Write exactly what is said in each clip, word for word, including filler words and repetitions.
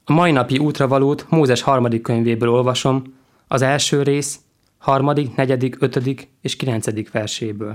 A mai napi útravalót Mózes harmadik könyvéből olvasom, az első rész, harmadik, negyedik, ötödik és kilencedik verséből.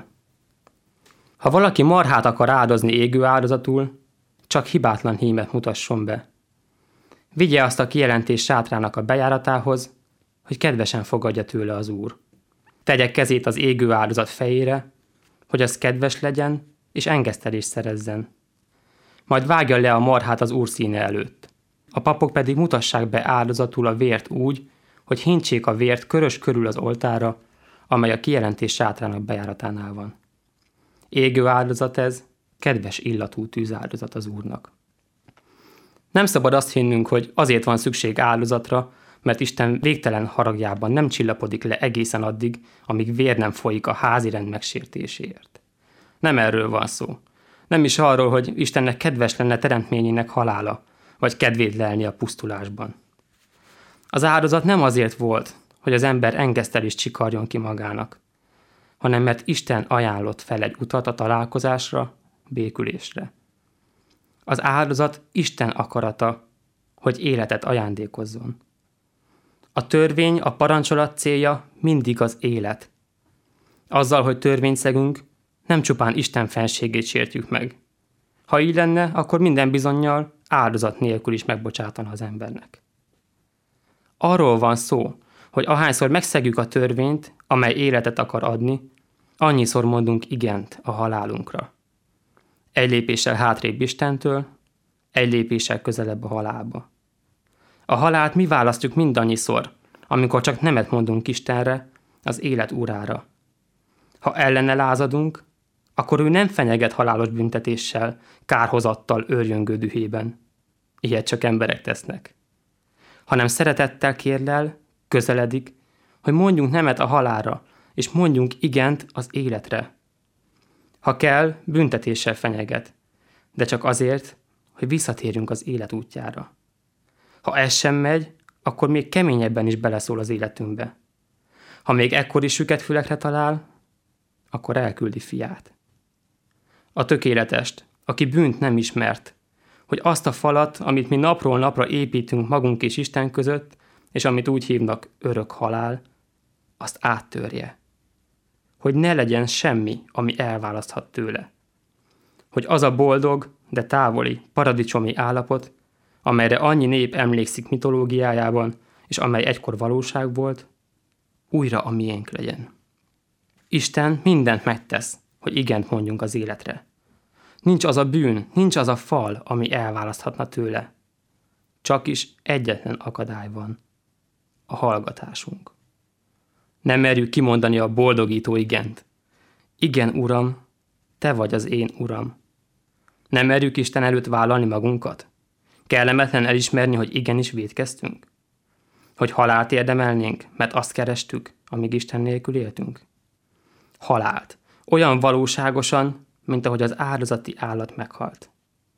Ha valaki marhát akar áldozni égő áldozatul, csak hibátlan hímet mutasson be. Vigye azt a kijelentés sátrának a bejáratához, hogy kedvesen fogadja tőle az Úr. Tegye kezét az égő áldozat fejére, hogy az kedves legyen és engesztelést szerezzen. Majd vágja le a marhát az Úr színe előtt. A papok pedig mutassák be áldozatul a vért úgy, hogy hintsék a vért körös körül az oltára, amely a kijelentés sátrának bejáratánál van. Égő áldozat ez, kedves illatú tűzáldozat az Úrnak. Nem szabad azt hinnünk, hogy azért van szükség áldozatra, mert Isten végtelen haragjában nem csillapodik le egészen addig, amíg vér nem folyik a házi rend megsértéséért. Nem erről van szó. Nem is arról, hogy Istennek kedves lenne teremtményének halála, vagy kedvét lelni a pusztulásban. Az áldozat nem azért volt, hogy az ember engesztelést csikarjon ki magának, hanem mert Isten ajánlott fel egy utat a találkozásra, békülésre. Az áldozat Isten akarata, hogy életet ajándékozzon. A törvény, a parancsolat célja mindig az élet. Azzal, hogy törvényt szegünk, nem csupán Isten fenségét sértjük meg. Ha így lenne, akkor minden bizonnyal áldozat nélkül is megbocsátana az embernek. Arról van szó, hogy ahányszor megszegjük a törvényt, amely életet akar adni, annyiszor mondunk igent a halálunkra. Egy lépéssel hátrébb Istentől, egy lépéssel közelebb a halálba. A halált mi választjuk mindannyiszor, amikor csak nemet mondunk Istenre, az élet urára. Ha ellene lázadunk, akkor ő nem fenyeget halálos büntetéssel, kárhozattal őrjöngő dühében. Ilyet csak emberek tesznek. Hanem szeretettel kérlel, közeledik, hogy mondjunk nemet a halálra, és mondjunk igent az életre. Ha kell, büntetéssel fenyeget, de csak azért, hogy visszatérjünk az élet útjára. Ha ez sem megy, akkor még keményebben is beleszól az életünkbe. Ha még ekkor is süket fülekre talál, akkor elküldi fiát. A tökéletest, aki bűnt nem ismert, hogy azt a falat, amit mi napról napra építünk magunk és Isten között, és amit úgy hívnak örök halál, azt áttörje. Hogy ne legyen semmi, ami elválaszthat tőle. Hogy az a boldog, de távoli, paradicsomi állapot, amelyre annyi nép emlékszik mitológiájában, és amely egykor valóság volt, újra a miénk legyen. Isten mindent megtesz, hogy igent mondjunk az életre. Nincs az a bűn, nincs az a fal, ami elválaszthatna tőle. Csak is egyetlen akadály van, a hallgatásunk. Nem merjük kimondani a boldogító igent. Igen, Uram, Te vagy az én Uram. Nem merjük Isten előtt vállalni magunkat? Kellemetlen elismerni, hogy igenis vétkeztünk? Hogy halált érdemelnénk, mert azt kerestük, amíg Isten nélkül éltünk? Halált. Olyan valóságosan, mint ahogy az áldozati állat meghalt.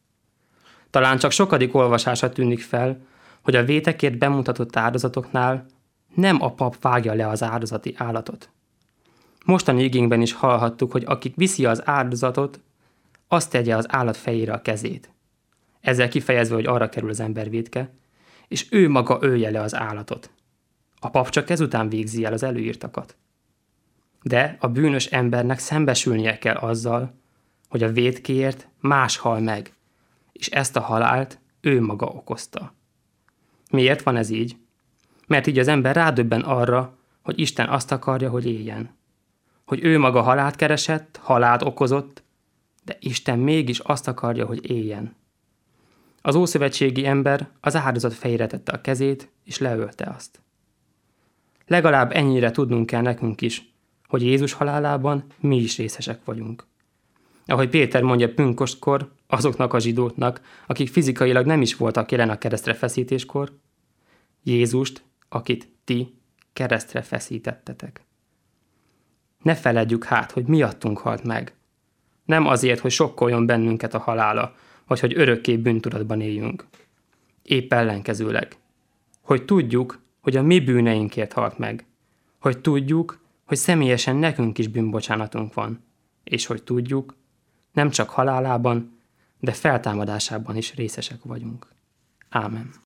Talán csak sokadik olvasása tűnik fel, hogy a vétekért bemutatott áldozatoknál nem a pap vágja le az áldozati állatot. Mostani igénkben is hallhattuk, hogy akik viszi az áldozatot, azt tegye az állat fejére a kezét. Ezzel kifejezve, hogy arra kerül az ember vétke, és ő maga ölje le az állatot. A pap csak ezután végzi el az előírtakat. De a bűnös embernek szembesülnie kell azzal, hogy a vétkéért más hal meg, és ezt a halált ő maga okozta. Miért van ez így? Mert így az ember rádöbben arra, hogy Isten azt akarja, hogy éljen. Hogy ő maga halált keresett, halált okozott, de Isten mégis azt akarja, hogy éljen. Az ószövetségi ember az áldozat fejére tette a kezét, és leölte azt. Legalább ennyire tudnunk kell nekünk is, hogy Jézus halálában mi is részesek vagyunk. Ahogy Péter mondja pünköstkor azoknak a zsidóknak, akik fizikailag nem is voltak jelen a keresztre feszítéskor, Jézust, akit ti keresztre feszítettetek. Ne feledjük hát, hogy miattunk halt meg. Nem azért, hogy sokkoljon bennünket a halála, vagy hogy örökké bűntudatban éljünk. Épp ellenkezőleg. Hogy tudjuk, hogy a mi bűneinkért halt meg. Hogy tudjuk, hogy személyesen nekünk is bűnbocsánatunk van. És hogy tudjuk, nem csak halálában, de feltámadásában is részesek vagyunk. Ámen.